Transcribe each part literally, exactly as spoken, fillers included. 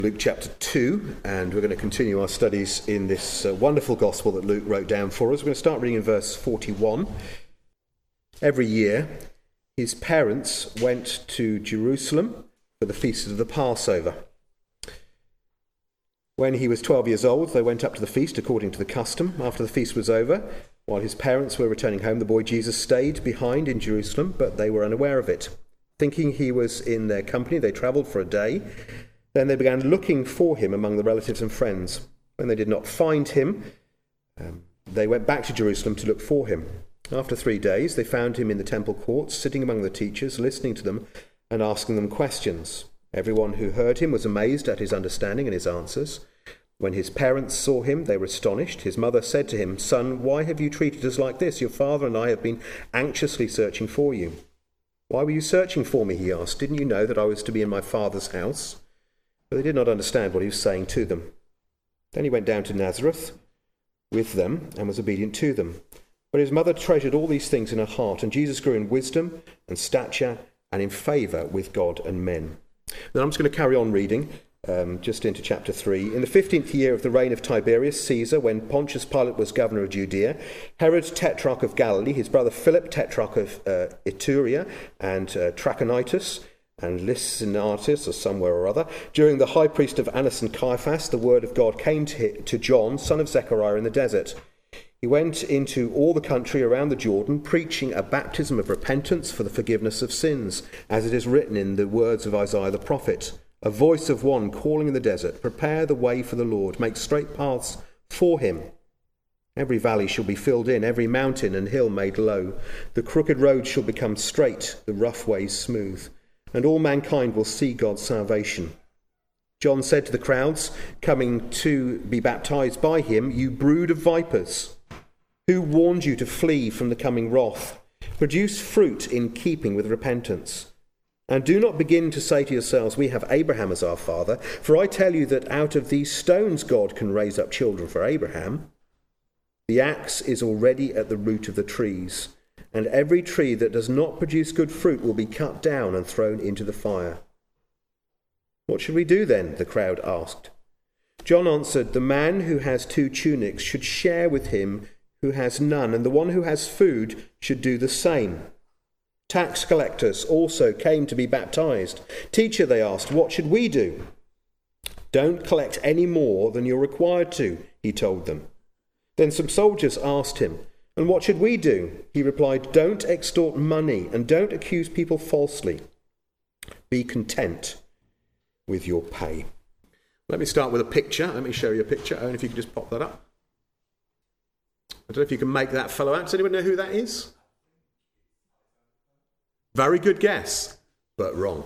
Luke chapter two, and we're going to continue our studies in this uh, wonderful gospel that Luke wrote down for us. We're going to start reading in verse forty-one. Every year, his parents went to Jerusalem for the feast of the Passover. When he was twelve years old, they went up to the feast according to the custom. After the feast was over, while his parents were returning home, the boy Jesus stayed behind in Jerusalem, but they were unaware of it. Thinking he was in their company, they travelled for a day. Then they began looking for him among the relatives and friends. When they did not find him, um, they went back to Jerusalem to look for him. After three days, they found him in the temple courts, sitting among the teachers, listening to them and asking them questions. Everyone who heard him was amazed at his understanding and his answers. When his parents saw him, they were astonished. His mother said to him, "Son, why have you treated us like this? Your father and I have been anxiously searching for you." "Why were you searching for me?" he asked. "Didn't you know that I was to be in my father's house?" But they did not understand what he was saying to them. Then he went down to Nazareth with them and was obedient to them. But his mother treasured all these things in her heart, and Jesus grew in wisdom and stature and in favour with God and men. Then I'm just going to carry on reading, um, just into chapter three. In the fifteenth year of the reign of Tiberius Caesar, when Pontius Pilate was governor of Judea, Herod, tetrarch of Galilee, his brother Philip, tetrarch of uh, Iturea and uh, Trachonitis, and Lysanatus, or somewhere or other, during the high priest of Annas and Caiaphas, the word of God came to, to John, son of Zechariah, in the desert. He went into all the country around the Jordan, preaching a baptism of repentance for the forgiveness of sins, as it is written in the words of Isaiah the prophet, "A voice of one calling in the desert, prepare the way for the Lord, make straight paths for him. Every valley shall be filled in, every mountain and hill made low. The crooked roads shall become straight, the rough ways smooth. And all mankind will see God's salvation." John said to the crowds coming to be baptized by him, "You brood of vipers, who warned you to flee from the coming wrath? Produce fruit in keeping with repentance. And do not begin to say to yourselves, 'We have Abraham as our father,' for I tell you that out of these stones God can raise up children for Abraham. The axe is already at the root of the trees, and every tree that does not produce good fruit will be cut down and thrown into the fire." "What should we do then?" the crowd asked. John answered, "The man who has two tunics should share with him who has none, and the one who has food should do the same." Tax collectors also came to be baptized. "Teacher," they asked, "what should we do?" "Don't collect any more than you're required to," he told them. Then some soldiers asked him, "And what should we do?" He replied, "Don't extort money and don't accuse people falsely. Be content with your pay." Let me start with a picture. Let me show you a picture. Owen, if you could just pop that up. I don't know if you can make that fellow out. Does anyone know who that is? Very good guess, but wrong.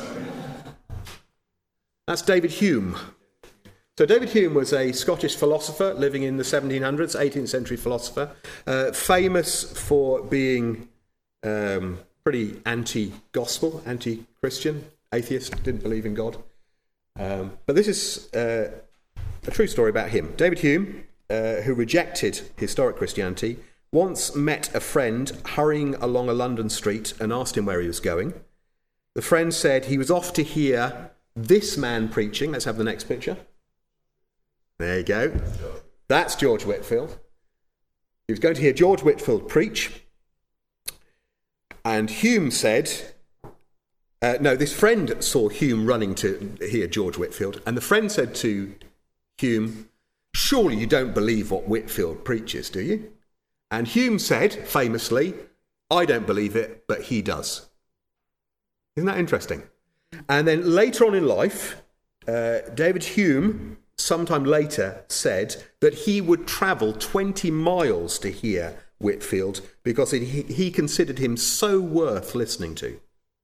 That's David Hume. So David Hume was a Scottish philosopher living in the seventeen hundreds, eighteenth century philosopher, uh, famous for being um, pretty anti-gospel, anti-Christian, atheist, didn't believe in God. Um, but this is uh, a true story about him. David Hume, uh, who rejected historic Christianity, once met a friend hurrying along a London street and asked him where he was going. The friend said he was off to hear this man preaching. Let's have the next picture. There you go. That's George Whitefield. He was going to hear George Whitefield preach. And Hume said, uh, no, this friend saw Hume running to hear George Whitefield. And the friend said to Hume, "Surely you don't believe what Whitefield preaches, do you?" And Hume said, famously, "I don't believe it, but he does." Isn't that interesting? And then later on in life, uh, David Hume, sometime later, said that he would travel twenty miles to hear Whitefield because it, he, he considered him so worth listening to.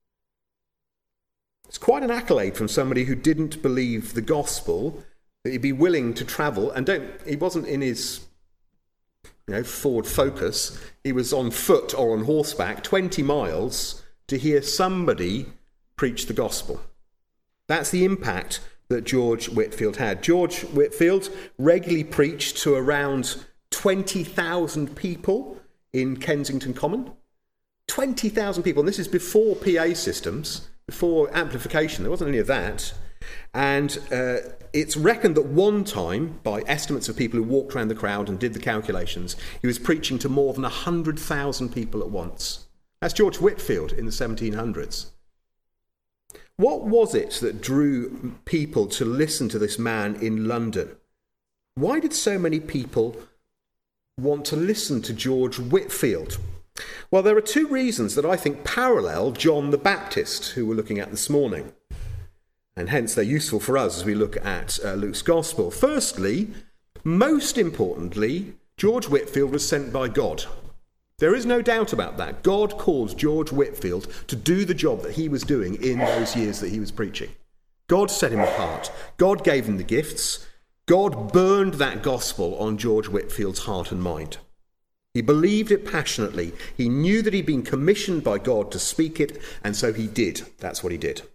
It's quite an accolade from somebody who didn't believe the gospel, that he'd be willing to travel, and don't. He wasn't in his you know, Ford Focus. He was on foot or on horseback, twenty miles, to hear somebody preach the gospel. That's the impact that George Whitefield had. George Whitefield regularly preached to around twenty thousand people in Kensington Common. twenty thousand people, and this is before P A systems, before amplification. There wasn't any of that. And uh, it's reckoned that one time, by estimates of people who walked around the crowd and did the calculations, he was preaching to more than one hundred thousand people at once. That's George Whitefield in the seventeen hundreds. What was it that drew people to listen to this man in London? Why did so many people want to listen to George Whitefield? Well, there are two reasons that I think parallel John the Baptist, who we're looking at this morning. And hence they're useful for us as we look at uh, Luke's Gospel. Firstly, most importantly, George Whitefield was sent by God. There is no doubt about that. God called George Whitefield to do the job that he was doing in those years that he was preaching. God set him apart. God gave him the gifts. God burned that gospel on George Whitefield's heart and mind. He believed it passionately. He knew that he'd been commissioned by God to speak it, and so he did. That's what he did.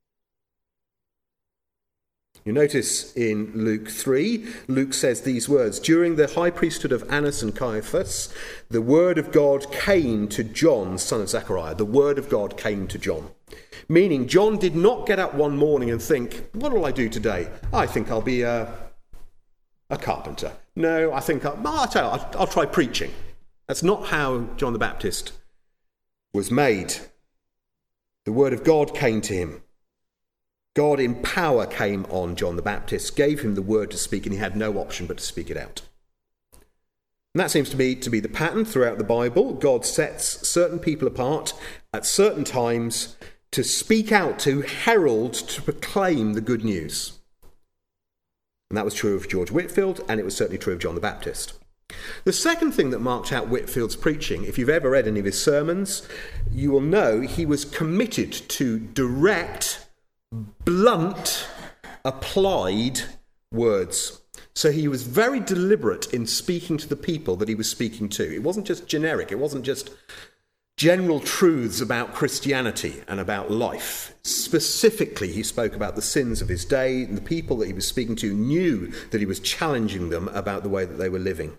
You notice in Luke three, Luke says these words, "During the high priesthood of Annas and Caiaphas, the word of God came to John, son of Zechariah." The word of God came to John. Meaning John did not get up one morning and think, what will I do today? I think I'll be a, a carpenter. No, I think I'll, I'll, tell you, I'll, I'll try preaching. That's not how John the Baptist was made. The word of God came to him. God in power came on John the Baptist, gave him the word to speak, and he had no option but to speak it out. And that seems to me to be the pattern throughout the Bible. God sets certain people apart at certain times to speak out, to herald, to proclaim the good news. And that was true of George Whitefield, and it was certainly true of John the Baptist. The second thing that marked out Whitefield's preaching, if you've ever read any of his sermons, you will know he was committed to direct, blunt, applied words. So he was very deliberate in speaking to the people that he was speaking to. It wasn't just generic. It wasn't just general truths about Christianity and about life. Specifically, he spoke about the sins of his day, and the people that he was speaking to knew that he was challenging them about the way that they were living.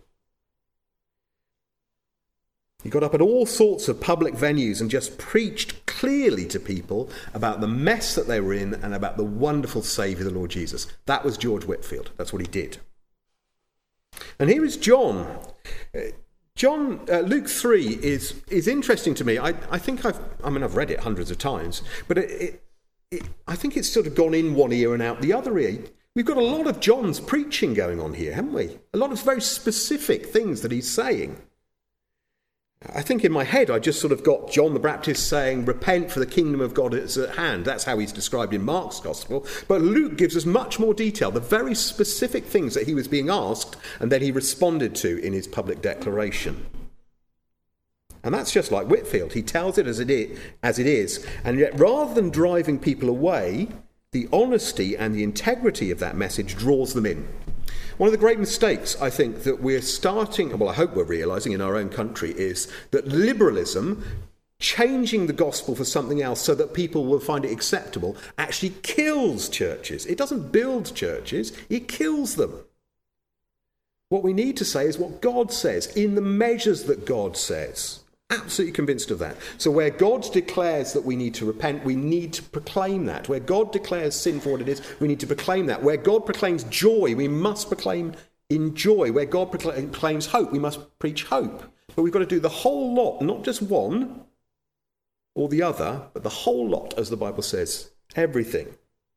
He got up at all sorts of public venues and just preached clearly to people about the mess that they were in and about the wonderful Saviour, the Lord Jesus. That was George Whitefield. That's what he did. And here is John. John, uh, Luke three is is interesting to me. I, I think I've, I mean, I've read it hundreds of times, but it, it, it, I think it's sort of gone in one ear and out the other ear. We've got a lot of John's preaching going on here, haven't we? A lot of very specific things that he's saying. I think in my head I just sort of got John the Baptist saying, repent for the kingdom of God is at hand. That's how he's described in Mark's gospel. But Luke gives us much more detail, the very specific things that he was being asked and then he responded to in his public declaration. And that's just like Whitefield. He tells it as it is, as it is. And yet rather than driving people away, the honesty and the integrity of that message draws them in. One of the great mistakes, I think, that we're starting, well, I hope we're realising in our own country, is that liberalism, changing the gospel for something else so that people will find it acceptable, actually kills churches. It doesn't build churches, it kills them. What we need to say is what God says, in the measures that God says. Absolutely convinced of that. So where God declares that we need to repent, we need to proclaim that. Where God declares sin for what it is, we need to proclaim that. Where God proclaims joy, we must proclaim in joy. Where God proclaims hope, we must preach hope. But we've got to do the whole lot, not just one or the other, but the whole lot, as the Bible says. Everything.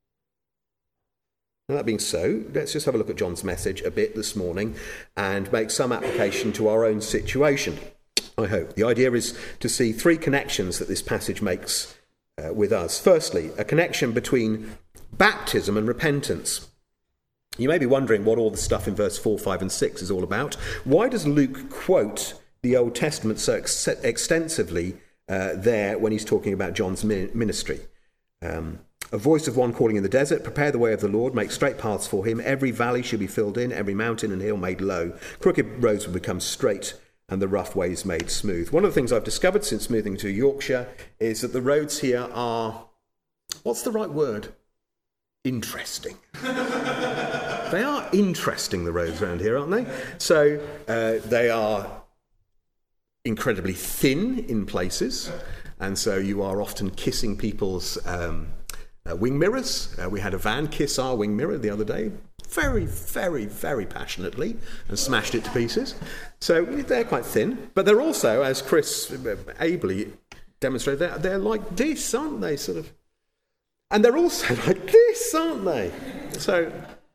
And that being so, let's just have a look at John's message a bit this morning and make some application to our own situation. I hope. The idea is to see three connections that this passage makes uh, with us. Firstly, a connection between baptism and repentance. You may be wondering what all the stuff in verse four, five and six is all about. Why does Luke quote the Old Testament so ex- extensively uh, there when he's talking about John's ministry? Um, a voice of one calling in the desert, prepare the way of the Lord, make straight paths for him. Every valley shall be filled in, every mountain and hill made low. Crooked roads will become straight, and the rough ways made smooth. One of the things I've discovered since moving to Yorkshire is that the roads here are, what's the right word? Interesting. They are interesting, the roads around here, aren't they? So uh, they are incredibly thin in places, and so you are often kissing people's um, uh, wing mirrors. Uh, we had a van kiss our wing mirror the other day, very, very, very passionately, and smashed it to pieces. So they're quite thin. But they're also, as Chris ably demonstrated, they're, they're like this, aren't they? Sort of. And they're also like this, aren't they? So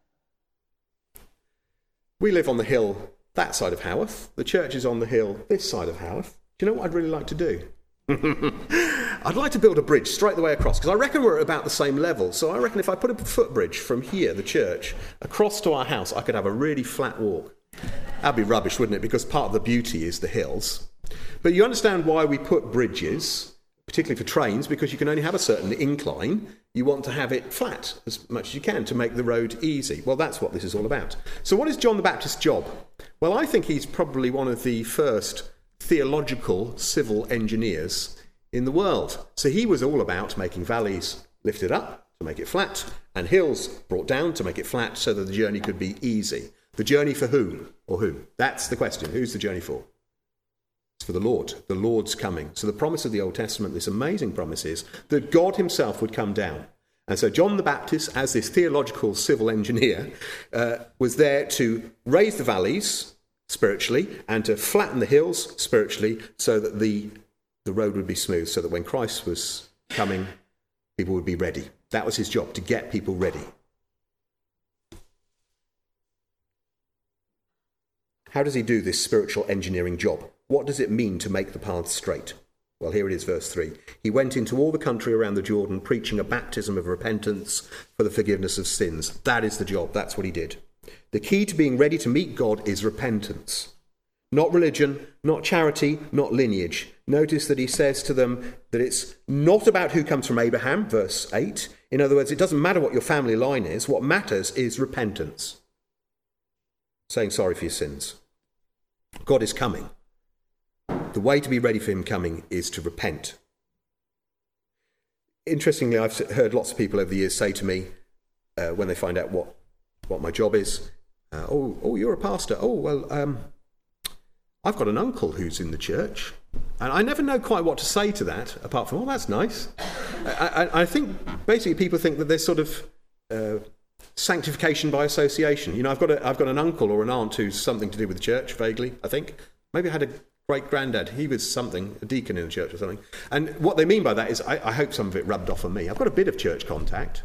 we live on the hill that side of Haworth. The church is on the hill this side of Haworth. Do you know what I'd really like to do? I'd like to build a bridge straight the way across, because I reckon we're at about the same level. So I reckon if I put a footbridge from here, the church, across to our house, I could have a really flat walk. That'd be rubbish, wouldn't it? Because part of the beauty is the hills. But you understand why we put bridges, particularly for trains, because you can only have a certain incline. You want to have it flat as much as you can to make the road easy. Well, that's what this is all about. So what is John the Baptist's job? Well, I think he's probably one of the first theological civil engineers in the world. So he was all about making valleys lifted up to make it flat and hills brought down to make it flat so that the journey could be easy. The journey for whom or who? That's the question. Who's the journey for? It's for the Lord. The Lord's coming. So the promise of the Old Testament, this amazing promise, is that God himself would come down. And so John the Baptist, as this theological civil engineer, uh, was there to raise the valleys spiritually and to flatten the hills spiritually so that the, the road would be smooth, so that when Christ was coming, people would be ready. That was his job, to get people ready. How does he do this spiritual engineering job? What does it mean to make the path straight? Well, here it is, verse three. He went into all the country around the Jordan, preaching a baptism of repentance for the forgiveness of sins. That is the job. That's what he did. The key to being ready to meet God is repentance. Not religion, not charity, not lineage. Notice that he says to them that it's not about who comes from Abraham, verse eight. In other words, it doesn't matter what your family line is. What matters is repentance. Saying sorry for your sins. God is coming. The way to be ready for him coming is to repent. Interestingly, I've heard lots of people over the years say to me, uh, when they find out what, what my job is, uh, oh, oh, you're a pastor. Oh, well, um, I've got an uncle who's in the church. And I never know quite what to say to that, apart from, oh, that's nice. I, I, I think basically people think that there's sort of uh, sanctification by association. You know, I've got a, I've got an uncle or an aunt who's something to do with the church, vaguely, I think. Maybe I had a great-granddad. He was something, a deacon in the church or something. And what they mean by that is, I, I hope some of it rubbed off on me. I've got a bit of church contact.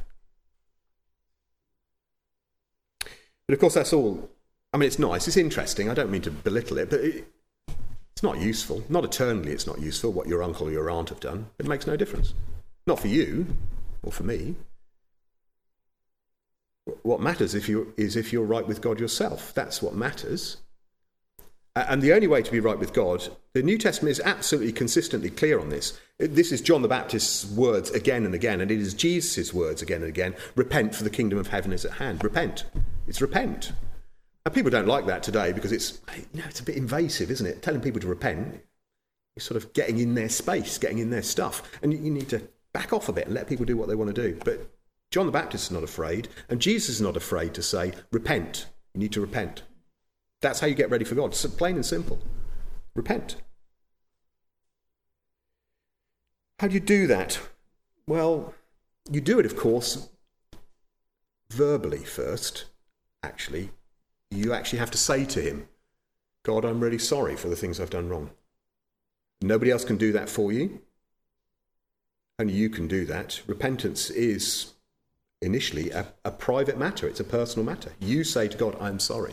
But of course, that's all. I mean, it's nice. It's interesting. I don't mean to belittle it, but it, it's not useful. Not eternally it's not useful, what your uncle or your aunt have done. It makes no difference. Not for you or for me. What matters if you, is if you're right with God yourself. That's what matters. And the only way to be right with God, the New Testament is absolutely consistently clear on this. This is John the Baptist's words again and again, and it is Jesus' words again and again. Repent, for the kingdom of heaven is at hand. Repent. It's repent. And people don't like that today because it's, you know, it's a bit invasive, isn't it? Telling people to repent, you're sort of getting in their space, getting in their stuff. And you need to back off a bit and let people do what they want to do. But John the Baptist is not afraid, and Jesus is not afraid to say, repent. You need to repent. That's how you get ready for God. It's plain and simple. Repent. How do you do that? Well, you do it, of course, verbally first, actually. You actually have to say to him, God, I'm really sorry for the things I've done wrong. Nobody else can do that for you. Only you can do that. Repentance is initially a, a private matter. It's a personal matter. You say to God, I'm sorry.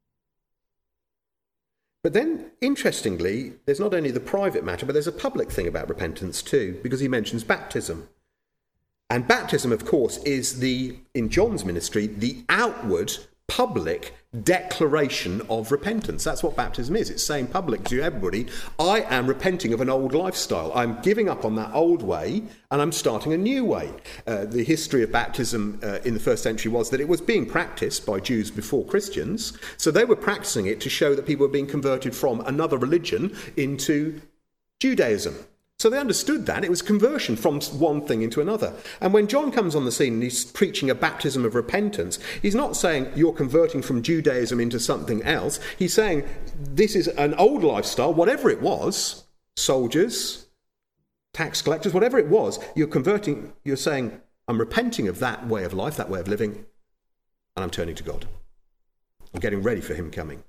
But then, interestingly, there's not only the private matter, but there's a public thing about repentance too, because he mentions baptism. And baptism, of course, is the, in John's ministry, the outward, public declaration of repentance. That's what baptism is. It's saying public to everybody, I am repenting of an old lifestyle. I'm giving up on that old way and I'm starting a new way. Uh, the history of baptism uh, in the first century was that it was being practiced by Jews before Christians. So they were practicing it to show that people were being converted from another religion into Judaism. So they understood that. It was conversion from one thing into another. And when John comes on the scene and he's preaching a baptism of repentance, he's not saying you're converting from Judaism into something else. He's saying this is an old lifestyle, whatever it was, soldiers, tax collectors, whatever it was, you're converting, you're saying, I'm repenting of that way of life, that way of living, and I'm turning to God. I'm getting ready for him coming.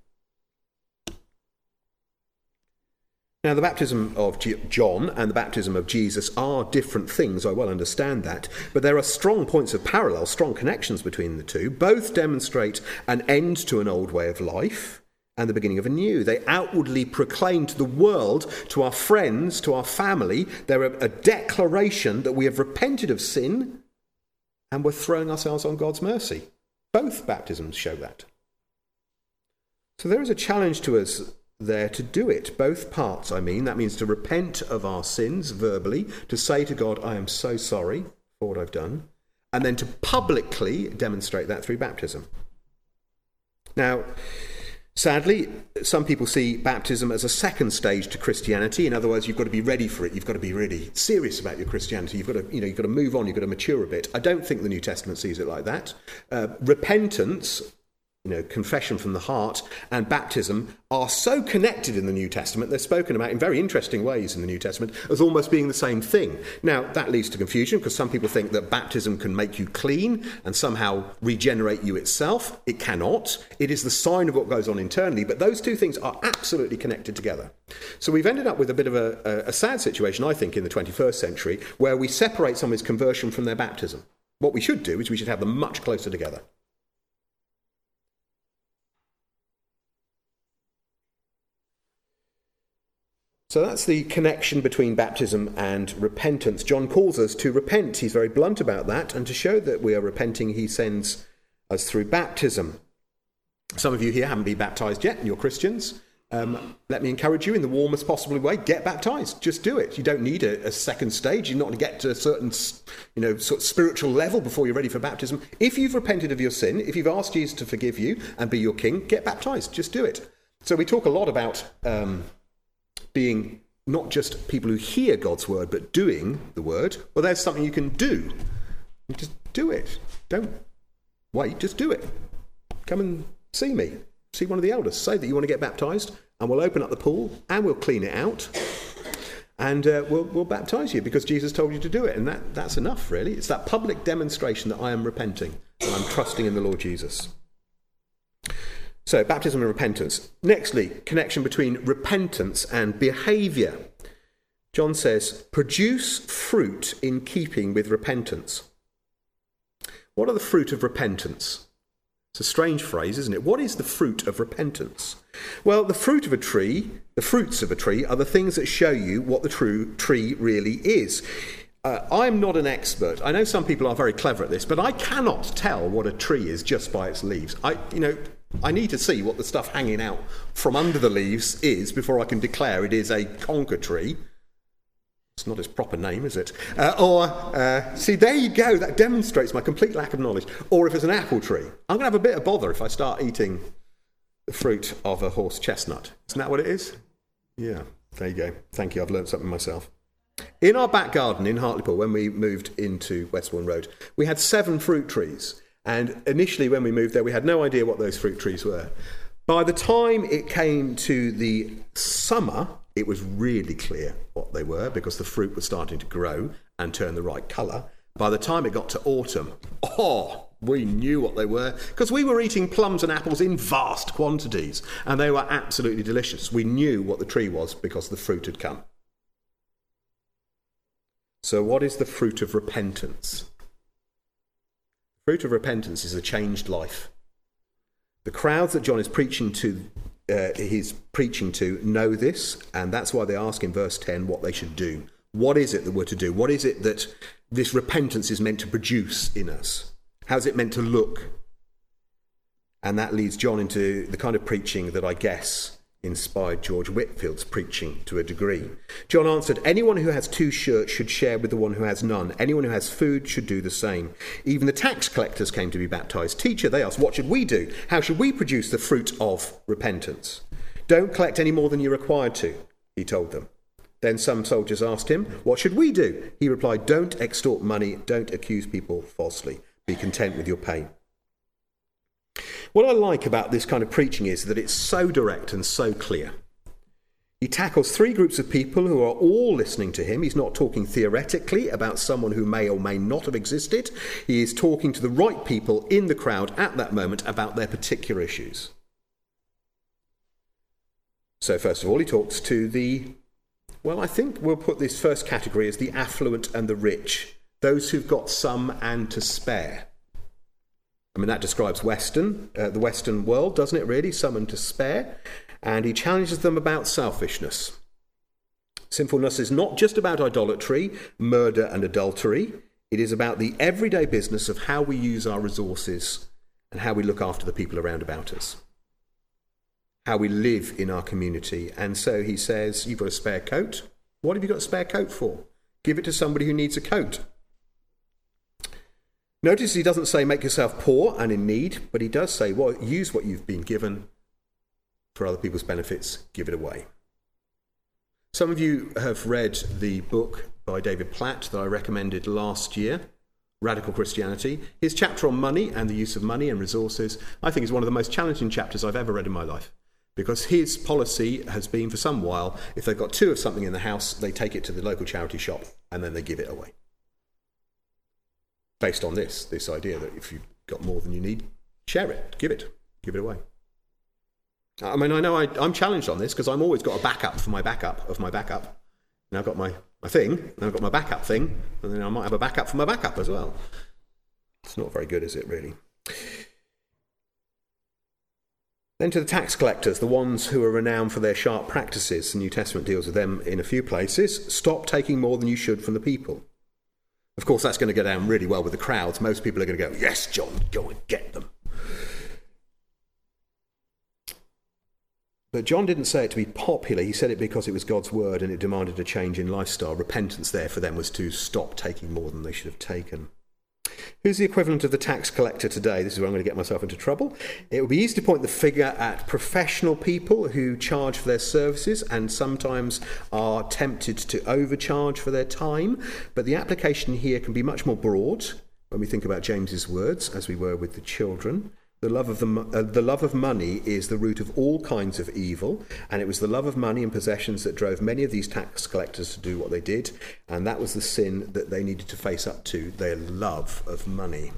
Now, the baptism of John and the baptism of Jesus are different things, I well understand that, but there are strong points of parallel, strong connections between the two. Both demonstrate an end to an old way of life and the beginning of a new. They outwardly proclaim to the world, to our friends, to our family, they're a, a declaration that we have repented of sin and we're throwing ourselves on God's mercy. Both baptisms show that. So there is a challenge to us there to do it. Both parts, I mean. That means to repent of our sins verbally, to say to God, I am so sorry for what I've done, and then to publicly demonstrate that through baptism. Now, sadly, some people see baptism as a second stage to Christianity. In other words, you've got to be ready for it. You've got to be really serious about your Christianity. You've got to, you know, you've got to move on. You've got to mature a bit. I don't think the New Testament sees it like that. Uh, repentance, you know, confession from the heart, and baptism are so connected in the New Testament. They're spoken about in very interesting ways in the New Testament as almost being the same thing. Now, that leads to confusion because some people think that baptism can make you clean and somehow regenerate you itself. It cannot. It is the sign of what goes on internally, but those two things are absolutely connected together. So we've ended up with a bit of a, a, a sad situation, I think, in the twenty-first century, where we separate someone's conversion from their baptism. What we should do is we should have them much closer together. So that's the connection between baptism and repentance. John calls us to repent. He's very blunt about that. And to show that we are repenting, he sends us through baptism. Some of you here haven't been baptised yet, and you're Christians. Um, let me encourage you in the warmest possible way, get baptised. Just do it. You don't need a, a second stage. You're not going to get to a certain, you know, sort of spiritual level before you're ready for baptism. If you've repented of your sin, if you've asked Jesus to forgive you and be your king, get baptised. Just do it. So we talk a lot about Um, being not just people who hear God's word, but doing the word. Well, there's something you can do. You just do it. Don't wait, just do it. Come and see me. See one of the elders. Say that you want to get baptised, and we'll open up the pool, and we'll clean it out, and uh, we'll, we'll baptise you, because Jesus told you to do it. And that, that's enough, really. It's that public demonstration that I am repenting, and I'm trusting in the Lord Jesus. So, baptism and repentance. Nextly, connection between repentance and behaviour. John says, produce fruit in keeping with repentance. What are the fruit of repentance? It's a strange phrase, isn't it? What is the fruit of repentance? Well, the fruit of a tree, the fruits of a tree, are the things that show you what the true tree really is. Uh, I'm not an expert. I know some people are very clever at this, but I cannot tell what a tree is just by its leaves. I, you know... I need to see what the stuff hanging out from under the leaves is before I can declare it is a conker tree. It's not its proper name, is it? Uh, or, uh, see, there you go. That demonstrates my complete lack of knowledge. Or if it's an apple tree. I'm going to have a bit of bother if I start eating the fruit of a horse chestnut. Isn't that what it is? Yeah, there you go. Thank you. I've learned something myself. In our back garden in Hartlepool, when we moved into Westbourne Road, we had seven fruit trees. And initially when we moved there, we had no idea what those fruit trees were. By the time it came to the summer, it was really clear what they were, because the fruit was starting to grow and turn the right colour. By the time it got to autumn, oh, we knew what they were, because we were eating plums and apples in vast quantities, and they were absolutely delicious. We knew what the tree was because the fruit had come. So what is the fruit of repentance? Fruit of repentance is a changed life. The crowds that John is preaching to, uh, he's preaching to, know this, and that's why they ask in verse ten what they should do. What is it that we're to do? What is it that this repentance is meant to produce in us? How's it meant to look? And that leads John into the kind of preaching that I guess inspired George Whitfield's preaching to a degree. John answered, anyone who has two shirts should share with the one who has none. Anyone who has food should do the same. Even the tax collectors came to be baptized. Teacher, they asked, what should we do? How should we produce the fruit of repentance? Don't collect any more than you're required to, he told them. Then some soldiers asked him, what should we do? He replied, don't extort money, don't accuse people falsely. Be content with your pay. What I like about this kind of preaching is that it's so direct and so clear. He tackles three groups of people who are all listening to him. He's not talking theoretically about someone who may or may not have existed. He is talking to the right people in the crowd at that moment about their particular issues. So first of all, he talks to the, well, I think we'll put this first category as the affluent and the rich, those who've got some and to spare. I mean, that describes Western, uh, the Western world, doesn't it really? Some and to spare. And he challenges them about selfishness. Sinfulness is not just about idolatry, murder and adultery. It is about the everyday business of how we use our resources and how we look after the people around about us, how we live in our community. And so he says, you've got a spare coat. What have you got a spare coat for? Give it to somebody who needs a coat. Notice he doesn't say make yourself poor and in need, but he does say, well, use what you've been given for other people's benefits, give it away. Some of you have read the book by David Platt that I recommended last year, Radical Christianity. His chapter on money and the use of money and resources, I think, is one of the most challenging chapters I've ever read in my life, because his policy has been for some while, if they've got two of something in the house, they take it to the local charity shop and then they give it away. Based on this, this idea that if you've got more than you need, share it, give it, give it away. I mean, I know I, I'm challenged on this because I've always got a backup for my backup of my backup. And I've got my, my thing, and I've got my backup thing, and then I might have a backup for my backup as well. It's not very good, is it, really? Then to the tax collectors, the ones who are renowned for their sharp practices. The New Testament deals with them in a few places. Stop taking more than you should from the people. Of course, that's going to go down really well with the crowds. Most people are going to go, yes, John, go and get them. But John didn't say it to be popular. He said it because it was God's word and it demanded a change in lifestyle. Repentance there for them was to stop taking more than they should have taken. Who's the equivalent of the tax collector today? This is where I'm going to get myself into trouble. It would be easy to point the finger at professional people who charge for their services and sometimes are tempted to overcharge for their time. But the application here can be much more broad when we think about James's words, as we were with the children. The love of the, uh, the love of money is the root of all kinds of evil, and it was the love of money and possessions that drove many of these tax collectors to do what they did, and that was the sin that they needed to face up to, their love of money.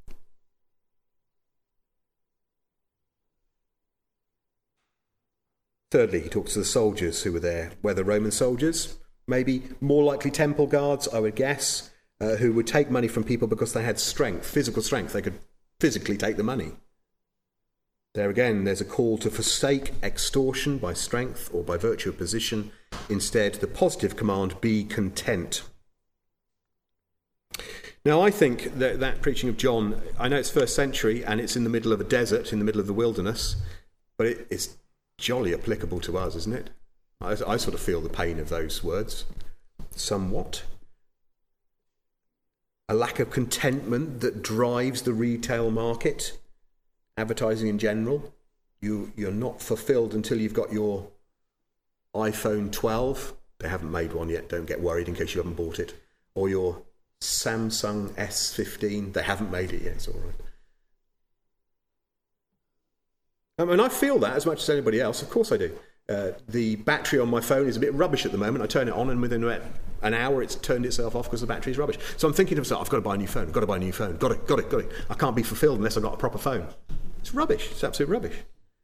Thirdly, he talks to the soldiers who were there, whether Roman soldiers, maybe more likely temple guards, I would guess, uh, who would take money from people because they had strength, physical strength. They could physically take the money. There again, there's a call to forsake extortion by strength or by virtue of position. Instead, the positive command, be content. Now, I think that that preaching of John, I know it's first century and it's in the middle of a desert, in the middle of the wilderness, but it, it's jolly applicable to us, isn't it? I, I sort of feel the pain of those words, somewhat. A lack of contentment that drives the retail market. Advertising in general, you, you're not fulfilled until you've got your iPhone twelve. They haven't made one yet, don't get worried in case you haven't bought it. Or your Samsung S fifteen. They haven't made it yet, it's all right. I mean, I feel that as much as anybody else. Of course I do. Uh, the battery on my phone is a bit rubbish at the moment. I turn it on and within an hour it's turned itself off because the battery is rubbish. So I'm thinking to myself, I've got to buy a new phone, I've got to buy a new phone, got it, got it, got it. I can't be fulfilled unless I've got a proper phone. It's rubbish, it's absolute rubbish.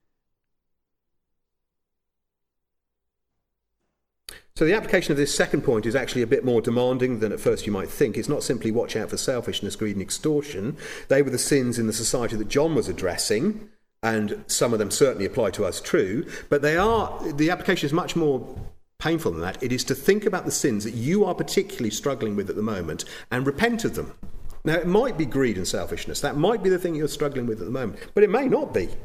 So the application of this second point is actually a bit more demanding than at first you might think. It's not simply watch out for selfishness, greed and extortion. They were the sins in the society that John was addressing, and some of them certainly apply to us true, but they are, the application is much more painful than that. It is to think about the sins that you are particularly struggling with at the moment and repent of them. Now, it might be greed and selfishness. That might be the thing you're struggling with at the moment, but it may not be.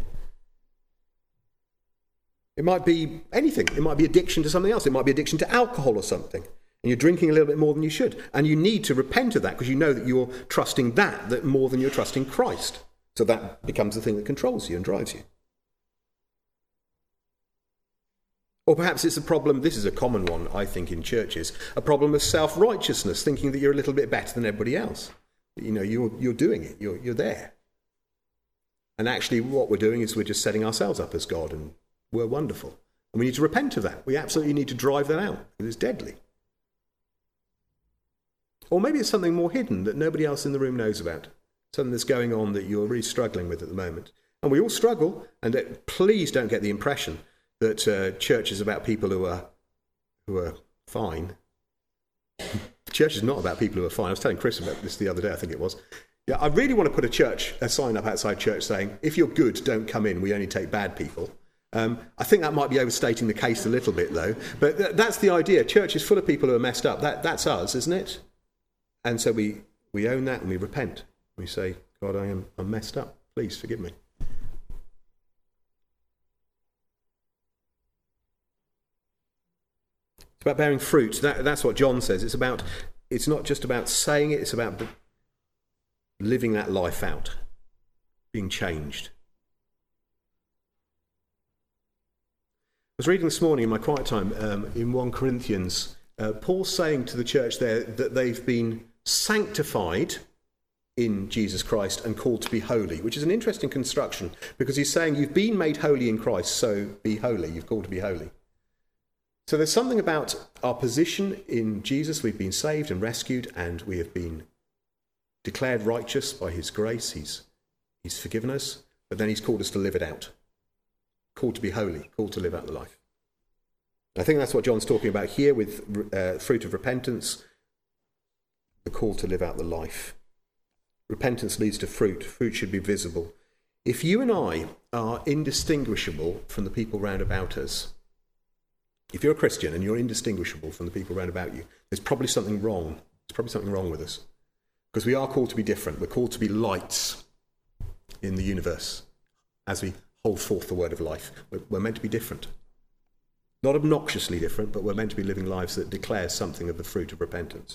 It might be anything. It might be addiction to something else. It might be addiction to alcohol or something, and you're drinking a little bit more than you should, and you need to repent of that because you know that you're trusting that, that more than you're trusting Christ. So that becomes the thing that controls you and drives you. Or perhaps it's a problem, this is a common one, I think, in churches, a problem of self-righteousness, thinking that you're a little bit better than everybody else. You know, you're, you're doing it, you're, you're there. And actually what we're doing is we're just setting ourselves up as God, and we're wonderful. And we need to repent of that. We absolutely need to drive that out. It is deadly. Or maybe it's something more hidden that nobody else in the room knows about. Something that's going on that you're really struggling with at the moment. And we all struggle. And it, please don't get the impression that uh, church is about people who are who are fine. Church is not about people who are fine. I was telling Chris about this the other day, I think it was. Yeah, I really want to put a church, a sign up outside church saying, if you're good, don't come in. We only take bad people. Um, I think that might be overstating the case a little bit, though. But th- that's the idea. Church is full of people who are messed up. That, that's us, isn't it? And so we, we own that and we repent. We say, God, I am I'm messed up. Please forgive me. It's about bearing fruit. That, that's what John says. It's about. It's not just about saying it. It's about living that life out, being changed. I was reading this morning in my quiet time um, in First Corinthians. Uh, Paul's saying to the church there that they've been sanctified in Jesus Christ and called to be holy, which is an interesting construction because he's saying you've been made holy in Christ, so be holy. You've called to be holy. So there's something about our position in Jesus. We've been saved and rescued, and we have been declared righteous by his grace. He's, he's forgiven us, but then he's called us to live it out. Called to be holy, called to live out the life. I think that's what John's talking about here with uh, fruit of repentance, the call to live out the life. Repentance leads to fruit. Fruit should be visible. If you and I are indistinguishable from the people round about us, if you're a Christian and you're indistinguishable from the people round about you, there's probably something wrong. There's probably something wrong with us. Because we are called to be different. We're called to be lights in the universe as we hold forth the word of life. We're, we're meant to be different. Not obnoxiously different, but we're meant to be living lives that declare something of the fruit of repentance.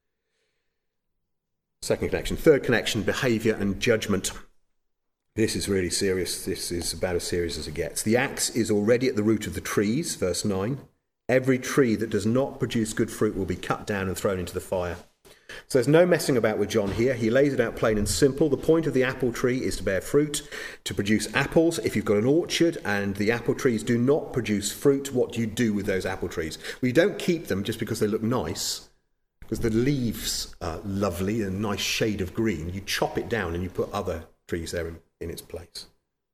Second connection. Third connection, behaviour and judgment. This is really serious. This is about as serious as it gets. The axe is already at the root of the trees, verse nine. Every tree that does not produce good fruit will be cut down and thrown into the fire. So there's no messing about with John here. He lays it out plain and simple. The point of the apple tree is to bear fruit, to produce apples. If you've got an orchard and the apple trees do not produce fruit, what do you do with those apple trees? Well, you don't keep them just because they look nice, because the leaves are lovely, a nice shade of green. You chop it down and you put other trees there in, in its place.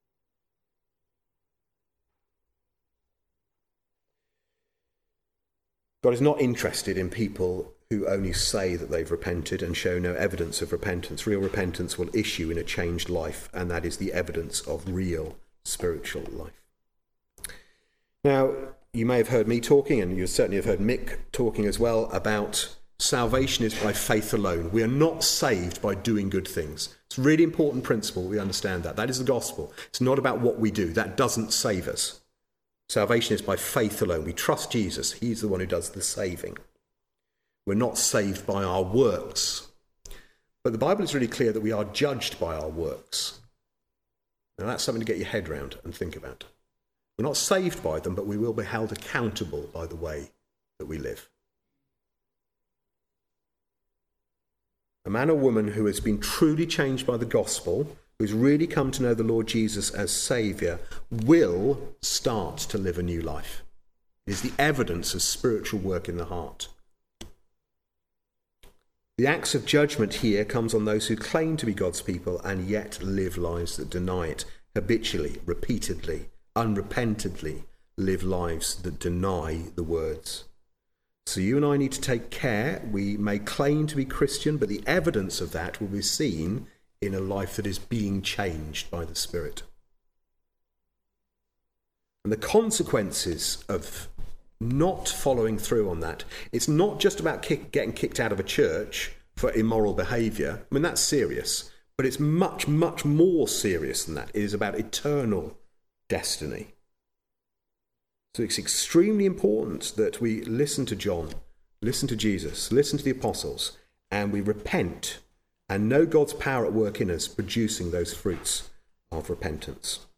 God is not interested in people who only say that they've repented and show no evidence of repentance. Real repentance will issue in a changed life, and that is the evidence of real spiritual life. Now, you may have heard me talking, and you certainly have heard Mick talking as well, about salvation is by faith alone. We are not saved by doing good things. It's a really important principle. We understand that. That is the gospel. It's not about what we do. That doesn't save us. Salvation is by faith alone. We trust Jesus. He's the one who does the saving. We're not saved by our works. But the Bible is really clear that we are judged by our works. Now that's something to get your head round and think about. We're not saved by them, but we will be held accountable by the way that we live. A man or woman who has been truly changed by the gospel, who's really come to know the Lord Jesus as Saviour, will start to live a new life. It is the evidence of spiritual work in the heart. The axe of judgment here comes on those who claim to be God's people and yet live lives that deny it, habitually, repeatedly, unrepentantly live lives that deny the words. So you and I need to take care. We may claim to be Christian, but the evidence of that will be seen in a life that is being changed by the Spirit. And the consequences of not following through on that, it's not just about kick, getting kicked out of a church for immoral behaviour. I mean, that's serious, but it's much, much more serious than that. It is about eternal destiny. So it's extremely important that we listen to John, listen to Jesus, listen to the apostles, and we repent and know God's power at work in us, producing those fruits of repentance.